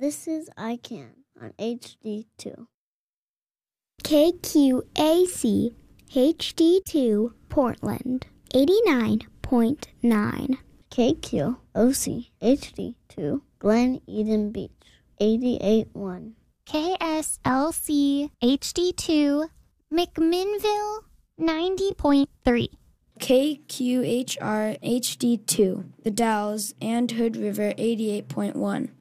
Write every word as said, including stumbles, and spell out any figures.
This is I Can on H D two. K Q A C H D two Portland, eighty-nine point nine. K Q O C H D two Glen Eden Beach, eighty-eight point one. K S L C H D two McMinnville, ninety point three. K Q H R H D two The Dalles and Hood River, eighty-eight point one.